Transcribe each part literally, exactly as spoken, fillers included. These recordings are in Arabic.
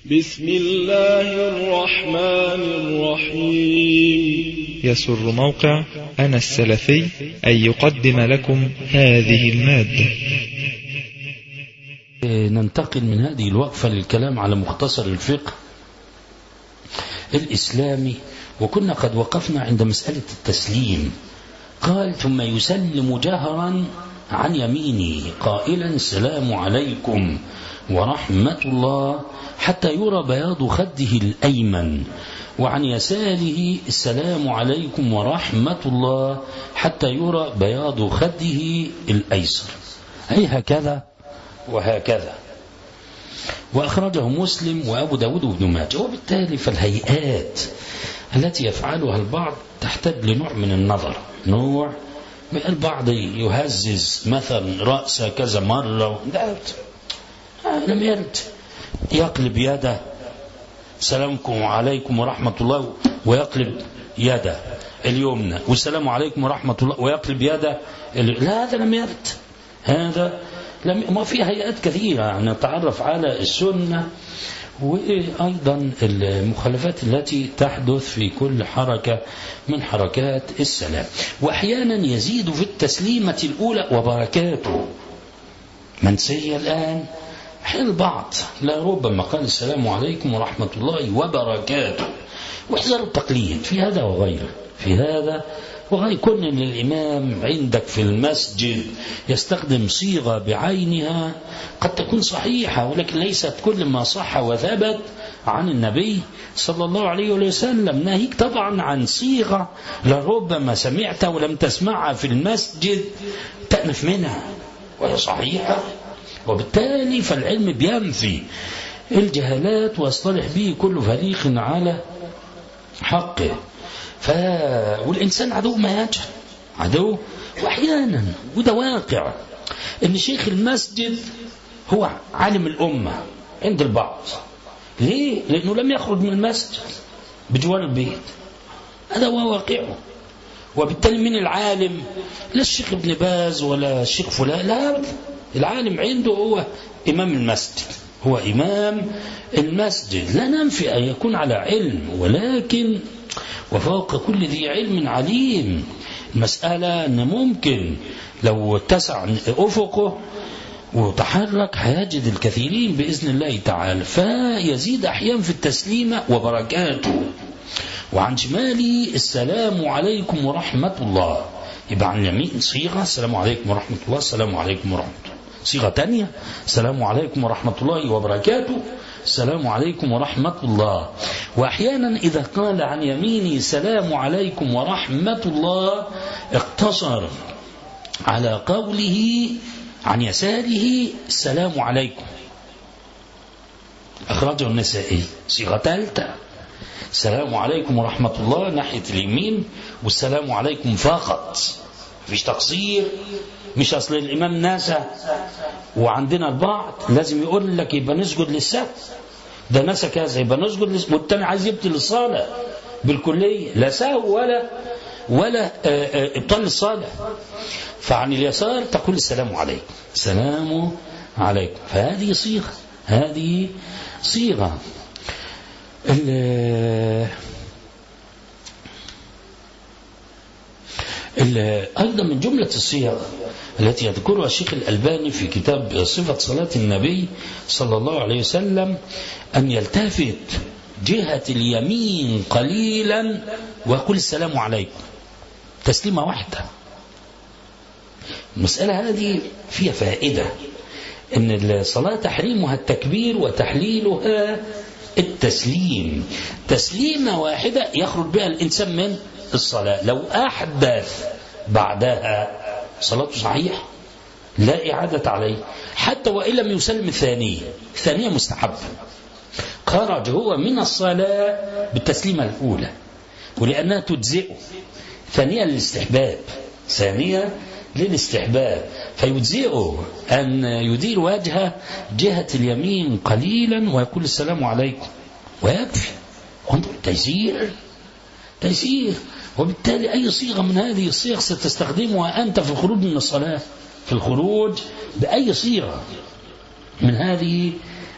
بسم الله الرحمن الرحيم. يسر موقع أنا السلفي أن يقدم لكم هذه المادة. ننتقل من هذه الوقفة للكلام على مختصر الفقه الإسلامي، وكنا قد وقفنا عند مسألة التسليم. قال: ثم يسلم جهرا عن يمينه قائلا: السلام عليكم ورحمة الله، حتى يرى بياض خده الأيمن، وعن يساره: السلام عليكم ورحمة الله، حتى يرى بياض خده الأيسر. أي هكذا وهكذا. وأخرجه مسلم وأبو داود وابن ماجه. وبالتالي فالهيئات التي يفعلها البعض تحتاج لنوع من النظر. نوع البعض يهزز مثلا رأسه كذا مرة، لم يرد. يقلب يده سلامكم عليكم ورحمة الله، ويقلب يده اليمنى والسلام عليكم ورحمة الله، ويقلب يده. لا، هذا لم يرد. هذا لم. ما في هيئات كثيرة نتعرف على السنة، وأيضا المخالفات التي تحدث في كل حركة من حركات السلام. وأحيانا يزيد في التسليمة الأولى وبركاته منسية الآن. حين البعض لا ربما قال السلام عليكم ورحمة الله وبركاته، واحذروا التقليد في هذا وغيره. في هذا وغير كون ان الإمام عندك في المسجد يستخدم صيغة بعينها قد تكون صحيحة، ولكن ليست كل ما صح وثبت عن النبي صلى الله عليه وسلم. ناهيك طبعا عن صيغة لربما سمعتها ولم تسمعها في المسجد تأنف منها وهي صحيحة. وبالتالي فالعلم بينفي الجهالات ويصطلح به كل فريق على حقه. ف... والإنسان عدو ما يجهل، عدو. وأحيانا وده واقع إن شيخ المسجد هو عالم الأمة عند البعض. ليه؟ لأنه لم يخرج من المسجد بجوار البيت. هذا هو واقعه. وبالتالي من العالم لا الشيخ ابن باز ولا الشيخ فلان، لا، العالم عنده هو إمام المسجد، هو إمام المسجد. لا ننفي أن يكون على علم، ولكن وفوق كل ذي علم عليم. المسألة أن ممكن لو اتسع أفقه وتحرك هيجد الكثيرين بإذن الله تعالى. فيزيد أحيانا في التسليمة وبركاته. وعن شمالي: السلام عليكم ورحمة الله. يبقى عن اليمين صيغة السلام عليكم ورحمة الله، السلام عليكم ورحمة الله. صيغة تانية السلام عليكم ورحمة الله وبركاته، السلام عليكم ورحمة الله. وأحيانا إذا قال عن يميني السلام عليكم ورحمة الله اقتصر على قوله عن يساره السلام عليكم. أخرجه النسائي. صيغة ثالثة السلام عليكم ورحمة الله ناحية اليمين، والسلام عليكم فقط، مفيش تقصير. مش أصل الإمام ناسا وعندنا البعض لازم يقول لك يبقى نسجد للسهو، ده ناسا كذا يبقى نسجد للسهو، والتاني عايز يبطل الصلاة بالكلية، لا سهو ولا ولا ابطال الصلاة. فعن اليسار تقول السلام عليكم، السلام عليكم. فهذه صيغة، هذه صيغة. أيضا من جملة الصيغ التي يذكرها الشيخ الألباني في كتاب صفة صلاة النبي صلى الله عليه وسلم أن يلتفت جهة اليمين قليلا ويقول السلام عليكم، تسليمة واحدة. المسألة هذه فيها فائدة، أن الصلاة تحريمها التكبير وتحليلها التسليم. تسليمة واحدة يخرج بها الإنسان من الصلاة. لو أحدث بعدها صلاته صحيحة لا إعادة عليه، حتى وإن لم يسلم الثانية. الثانية مستحبة، خرج هو من الصلاة بالتسليمة الأولى ولأنها تجزئه. ثانية للاستحباب، ثانية للاستحباب، فيجزئه أن يدير وجهه جهة اليمين قليلا ويقول السلام عليكم ويكفي. انظر تيسير تيسير. وبالتالي أي صيغة من هذه الصيغ ستستخدمها أنت في الخروج من الصلاة، في الخروج بأي صيغة من هذه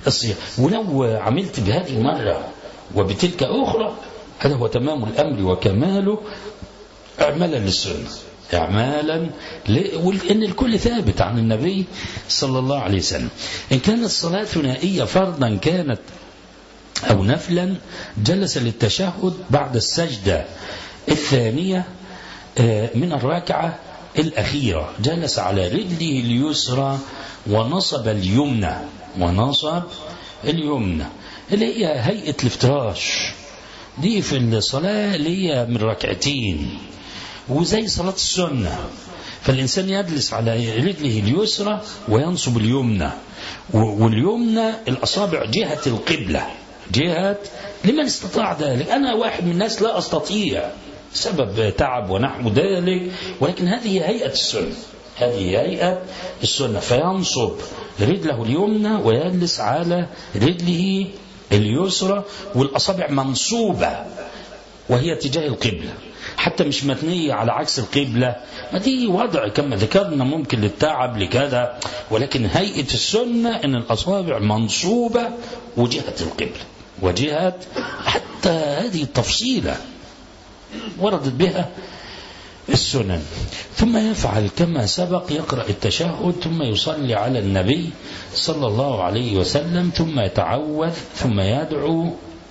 الصيام. ولو عملت بهذه مرة وبتلك أخرى هذا هو تمام الأمر وكماله اعمالا للسنة، اعمالا لأن الكل ثابت عن النبي صلى الله عليه وسلم. إن كانت الصلاة ثنائية فرضا كانت أو نفلا جلس للتشهد بعد السجدة الثانية من الركعة الأخيرة، جلس على رجله اليسرى ونصب اليمنى ونصب اليمنى اللي هي هيئة الافتراش دي في الصلاة اللي هي من ركعتين وزي صلاة السنة. فالإنسان يجلس على رجله اليسرى وينصب اليمنى، واليمنى الأصابع جهة القبلة، جهة لمن استطاع ذلك. أنا واحد من الناس لا أستطيع سبب تعب ونحو ذلك، ولكن هذه هيئة السنة، هذه هيئة السنة. فينصب رجله اليمنى ويجلس على رجله اليسرى والأصابع منصوبة وهي تجاه القبلة، حتى مش متنية على عكس القبلة. ما دي وضع كما ذكرنا ممكن للتعب لكذا، ولكن هيئة السنة أن الأصابع منصوبة وجهة القبلة وجهة، حتى هذه التفصيلة وردت بها السنن. ثم يفعل كما سبق، يقرأ التشهد ثم يصلي على النبي صلى الله عليه وسلم ثم يتعوذ ثم يدعو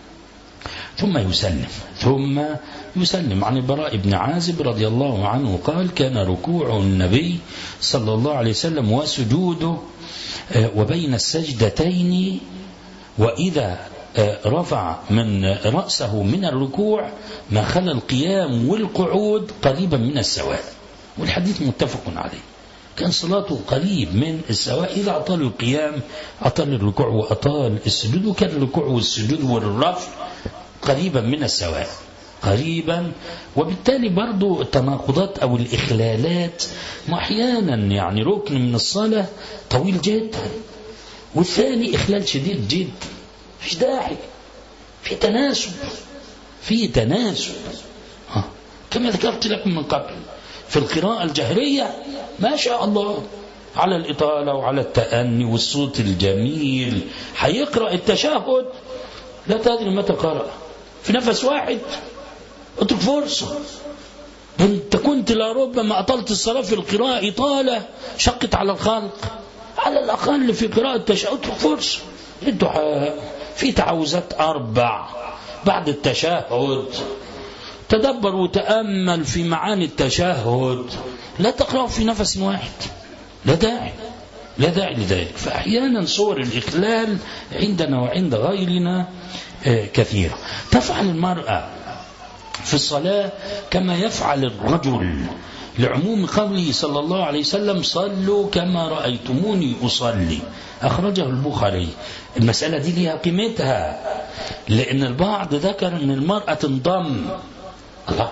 ثم يسلم ثم يسلم. عن البراء بن عازب رضي الله عنه قال: كان ركوع النبي صلى الله عليه وسلم وسجوده وبين السجدتين وإذا رفع من رأسه من الركوع ما خلا القيام والقعود قريبا من السواء، والحديث متفق عليه. كان صلاته قريب من السواء، إذا أطال القيام أطال الركوع وأطال السجود، وكان الركوع والسجود والرفع قريبا من السواء قريبا. وبالتالي برضو التناقضات أو الإخلالات أحيانا يعني ركن من الصلاة طويل جدا والثاني إخلال شديد جدا، فيش داعي، في تناسب في تناسب ها. كما ذكرت لكم من قبل في القراءة الجهرية ما شاء الله على الإطالة وعلى التأني والصوت الجميل، هيقرأ التشهد لا تدري متى قرأ في نفس واحد، اترك فرصة. انت كنت لربما أطلت الصلاة في القراءة إطالة شقت على الخلق، على الأقل في قراءة التشهد اترك فرصة. الدعاء في تعوذات أربع بعد التشهد، تدبر وتأمل في معاني التشهد، لا تقرأ في نفس واحد، لا داعي لا داعي لذلك. فأحيانا صور الإخلال عندنا وعند غيرنا كثيرة. تفعل المرأة في الصلاة كما يفعل الرجل، لعموم قوله صلى الله عليه وسلم: صلوا كما رأيتموني أصلي، أخرجه البخاري. المسألة دي لها قيمتها، لأن البعض ذكر أن المرأة تنضم، الله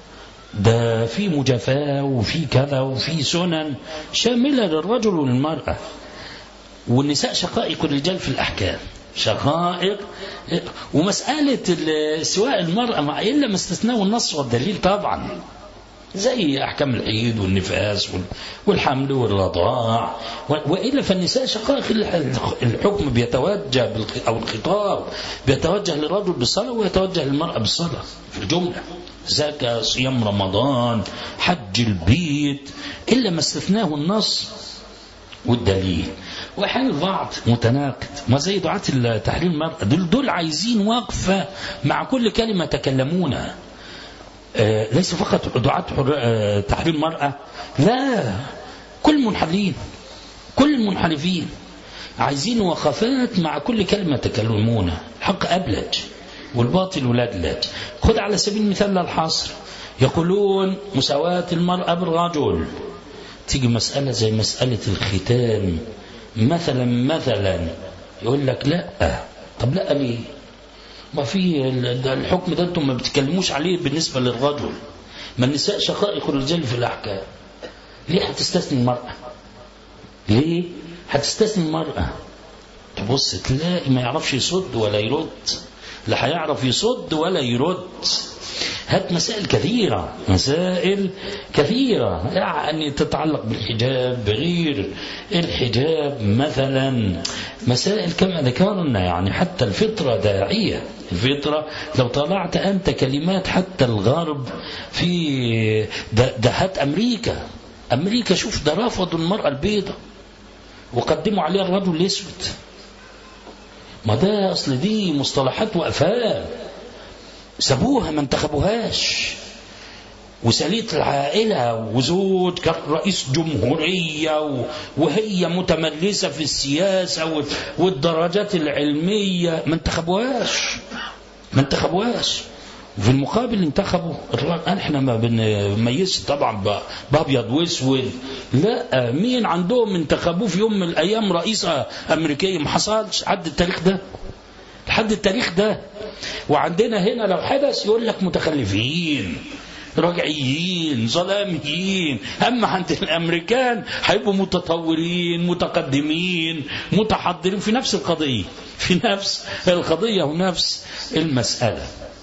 ده في مجافاة وفي كذا وفي سنن شاملة للرجل وللمرأة، والنساء شقائق الرجال في الأحكام، شقائق. ومسألة سواء المرأة مع إلا ما استثناه النص والدليل طبعا، زي أحكام الحيض والنفاس والحمل والرضاع، وإلا فالنساء شقائق الحكم بيتوجه أو الخطاب بيتوجه للرجل بالصلاة ويتوجه للمرأة بالصلاة في الجملة، زكاة، صيام رمضان، حج البيت، إلا ما استثناه النص والدليل. وأحيانا البعض متناقض، ما زي دعاة تحرير المرأة، دول, دول عايزين وقفة مع كل كلمة يتكلمونها. آه ليس فقط دعاة آه تحرير المرأة، لا، كل منحرفين كل المنحرفين عايزين وقفات مع كل كلمة يتكلمونها. الحق أبلج والباطل لجلج. خذ على سبيل المثال للحصر، يقولون مساواة المرأة بالرجل، تيجي مسألة زي مسألة الختان مثلا مثلا يقول لك لا. طب لا ليه؟ ما في الحكم ده انتم ما بتتكلموش عليه بالنسبة للرجل، ما النساء شقائق الرجال في الأحكام، ليه هتستثني المرأة؟ ليه هتستثني المرأة؟ تبص تلاقي ما يعرفش يصد ولا يرد، لا هيعرف يصد ولا يرد. هات مسائل كثيرة، مسائل كثيرة يعني تتعلق بالحجاب، بغير الحجاب مثلا، مسائل كما ذكرنا. يعني حتى الفطرة داعية، الفطرة لو طلعت أنت كلمات حتى الغرب في ده, ده هات أمريكا، أمريكا شوف ده رفضوا المرأة البيضاء وقدموا عليها الرجل الأسود. ما ده أصل دي مصطلحات وأفعال، سابوها ما انتخبوهاش. وسليت العائلة وزوج كان رئيس جمهورية وهي متملسة في السياسة والدرجات العلمية، ما انتخبوهاش ما انتخبوهاش وفي المقابل انتخبوا الرجل. احنا ما بنميزش طبعا بابيض واسود، لا، مين عندهم انتخبوه في يوم من الايام رئيسة امريكية؟ ما حصلش لحد التاريخ ده، لحد التاريخ ده. وعندنا هنا لو حدث يقول لك متخلفين، رجعيين، ظلاميين. اما عند الامريكان هيبقوا متطورين، متقدمين، متحضرين في نفس القضية، في نفس القضية ونفس المسألة.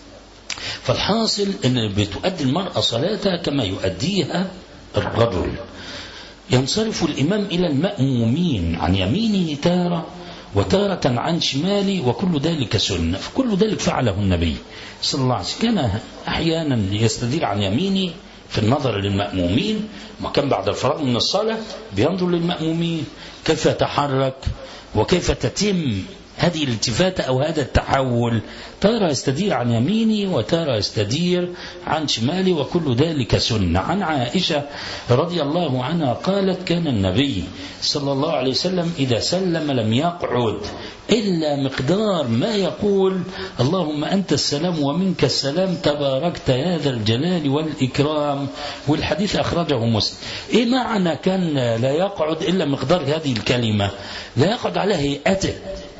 فالحاصل ان بتؤدي المرأة صلاتها كما يؤديها الرجل. ينصرف الامام الى المأمومين عن يمينه تارة وتارة عن شماله، وكل ذلك سنة. فكل ذلك فعله النبي صلى الله عليه وسلم. كان احيانا يستدير عن يمينه في النظر للمأمومين، ما كان بعد الفراغ من الصلاة بينظر للمأمومين كيف يتحرك وكيف تتم هذه الالتفاتة أو هذا التحول. تارة يستدير عن يمينه وتارة يستدير عن شماله، وكل ذلك سنة. عن عائشة رضي الله عنها قالت: كان النبي صلى الله عليه وسلم إذا سلم لم يقعد إلا مقدار ما يقول: اللهم أنت السلام ومنك السلام تباركت يا ذا الجلال والإكرام. والحديث أخرجه مسلم. إيه معنى كان لا يقعد إلا مقدار هذه الكلمة؟ لا يقعد على هيئته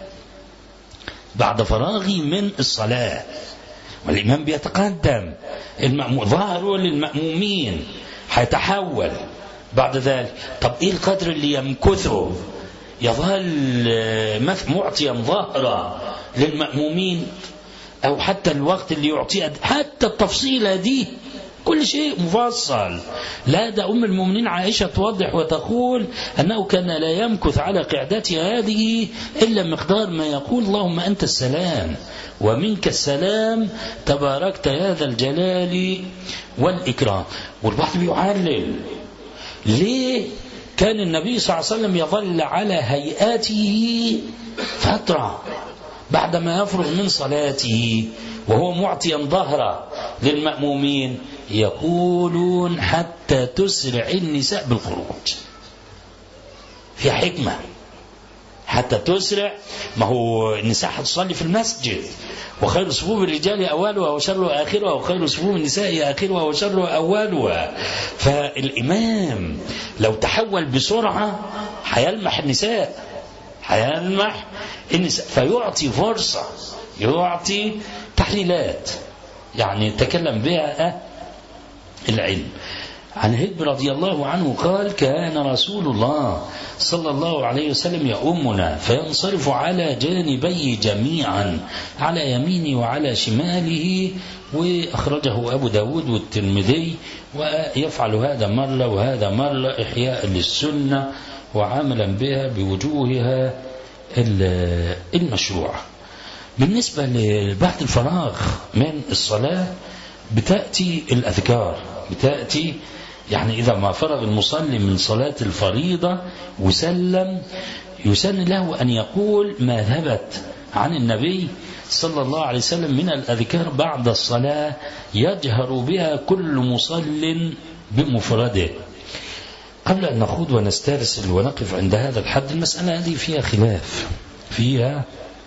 بعد فراغي من الصلاة، والإمام بيتقدم، المأموم ظهره للمأمومين هيتحول بعد ذلك. طب إيه القدر اللي يمكثه؟ يظل معطيا ظهره للمأمومين، أو حتى الوقت اللي يعطيه، حتى التفصيلة دي كل شيء مفصل. لا، ده أم المؤمنين عائشة توضح وتقول أنه كان لا يمكث على قعدته هذه إلا مقدار ما يقول: اللهم أنت السلام ومنك السلام تباركت يا ذا الجلال والإكرام. والبعض بيعلل ليه كان النبي صلى الله عليه وسلم يظل على هيئاته فترة بعدما يفرغ من صلاته وهو معطيا ظهره للمأمومين؟ يقولون حتى تسرع النساء بالخروج. في حكمة حتى تسرع. ما هو النساء هتصلي في المسجد، وخير صفوف الرجال أولها وشر آخرها، وخير صفوف النساء آخرها وشر أولها. فالإمام لو تحول بسرعة هيلمح النساء، هيلمح النساء فيعطي فرصة، يعطي تحليلات يعني تكلم بها العلم. عن هب رضي الله عنه قال: كان رسول الله صلى الله عليه وسلم يؤمنا فينصرف على جانبيه جميعا، على يمينه وعلى شماله. وأخرجه أبو داود والترمذي. ويفعل هذا مرة وهذا مرة إحياء للسنة وعملا بها بوجوهها المشروعة. بالنسبة لبعد الفراغ من الصلاة بتأتي الأذكار، بتأتي يعني إذا ما فرغ المصلي من صلاة الفريضة وسلم، يسن له أن يقول ما ثبت عن النبي صلى الله عليه وسلم من الأذكار بعد الصلاة يجهر بها كل مصل بمفرده. قبل أن نخوض ونسترسل ونقف عند هذا الحد، المسألة هذه فيها خلاف، فيها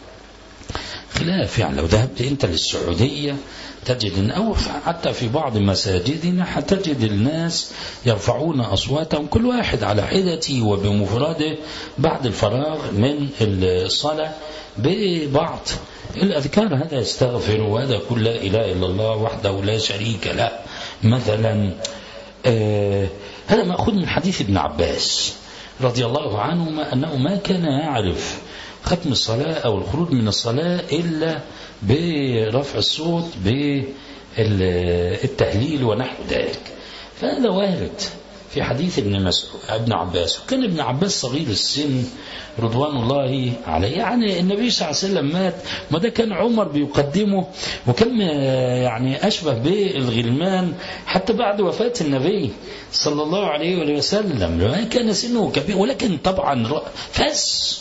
خلاف. يعني لو ذهبت أنت للسعودية تجد، أو حتى في بعض مساجدنا حتجد الناس يرفعون أصواتهم كل واحد على حدته وبمفرده بعد الفراغ من الصلاة ببعض الأذكار. هذا يستغفر، وهذا يقول لا إله إلا الله وحده لا شريك له مثلا. آه هذا مأخوذ من حديث ابن عباس رضي الله عنهما أنه ما كان يعرف ختم الصلاة أو الخروج من الصلاة إلا برفع الصوت التهليل ونحو ذلك. فهذا وارد في حديث ابن مسعود ابن عباس. وكان ابن عباس صغير السن رضوان الله عليه، يعني النبي صلى الله عليه وسلم مات، ما ده كان عمر بيقدمه، وكان يعني أشبه بالغلمان حتى بعد وفاة النبي صلى الله عليه وسلم. كان سنه كبير، ولكن طبعا فس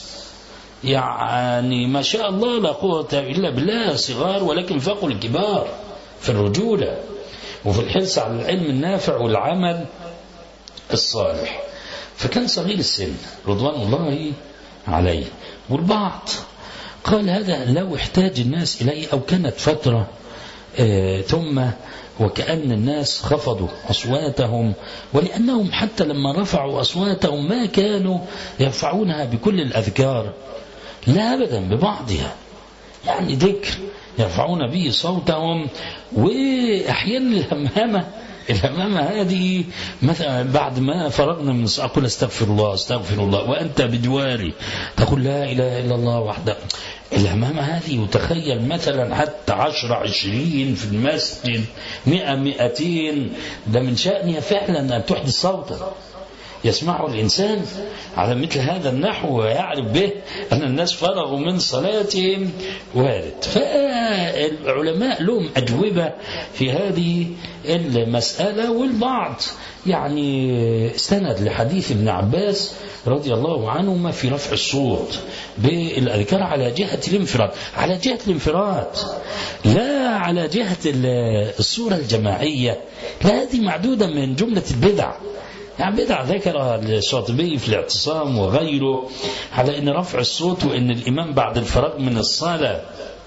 يعني ما شاء الله لا قوة إلا بالله، صغار ولكن فوق الكبار في الرجولة وفي الحرص على العلم النافع والعمل الصالح. فكان صغير السن رضوان الله عليه. والبعض قال هذا لو احتاج الناس إليه، أو كانت فترة آه ثم وكأن الناس خفضوا أصواتهم، ولأنهم حتى لما رفعوا أصواتهم ما كانوا يرفعونها بكل الأذكار، لا أبدا ببعضها، يعني ذكر يرفعون به صوتهم. وأحيانا الهمامة الهمامة هذه مثلا بعد ما فرغنا من أقول استغفر الله استغفر الله وأنت بدواري تقول لا إله إلا الله وحده. الهمامة هذه وتخيل مثلا حتى عشرة عشرين في المسجد، مئة مئتين، ده من شأنها فعلا أن تحدث صوتا يسمعه الإنسان على مثل هذا النحو ويعرف به أن الناس فرغوا من صلاتهم، وارد. فالعلماء لهم أجوبة في هذه المسألة. والبعض يعني استند لحديث ابن عباس رضي الله عنهما في رفع الصوت بالأذكار على جهة الانفراد، على جهة الانفراد لا على جهة الصورة الجماعية، لا، هذه معدودة من جملة البدع. يعني بدع ذكر الشاطبي في الاعتصام وغيره على أن رفع الصوت وأن الإمام بعد الفراغ من الصلاة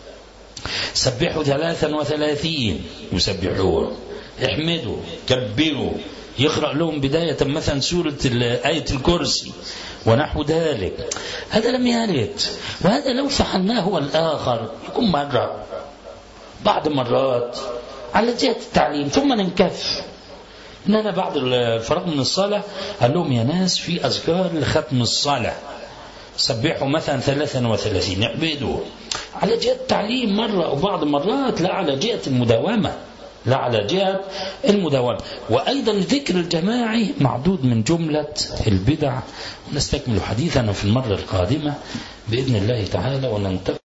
سبحوا ثلاثا وثلاثين، يسبحون، احمدوا، كبروا، يقرأ لهم بداية مثلا سورة آية الكرسي ونحو ذلك. هذا لم يرد. وهذا لو فعلناه هو الآخر يكون مرة بعض مرات على جهة التعليم ثم ننكف. إننا بعد الفراغ من الصلاة قال لهم يا ناس في أذكار لختم الصلاة سبحوا مثلا ثلاثا وثلاثين، اعبدوا، على جهة التعليم مرة وبعض مرات لا على جهة المداومة، لا على جهة المداومة. وأيضا الذكر الجماعي معدود من جملة البدع. ونستكمل حديثنا في المرة القادمة بإذن الله تعالى وننتقل